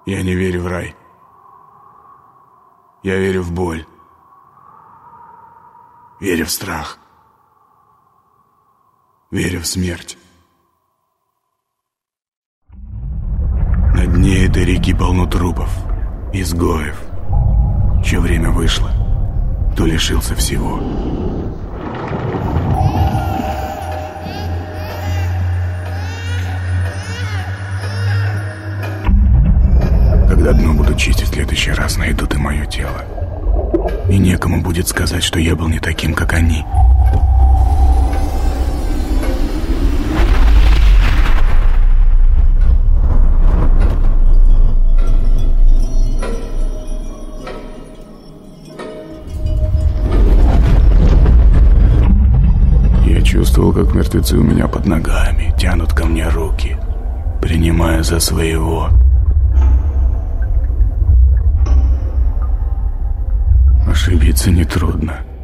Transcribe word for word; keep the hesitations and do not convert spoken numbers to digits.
Я не верю в рай. Я верю в боль. Верю в страх. Верю в смерть. На дне этой реки полно трупов, изгоев. Чье время вышло, кто лишился всего. Когда дно буду чистить в следующий раз, найдут и мое тело. И некому будет сказать, что я был не таким, как они. Я чувствовал, как мертвецы у меня под ногами тянут ко мне руки, принимая за своего. Ошибиться нетрудно.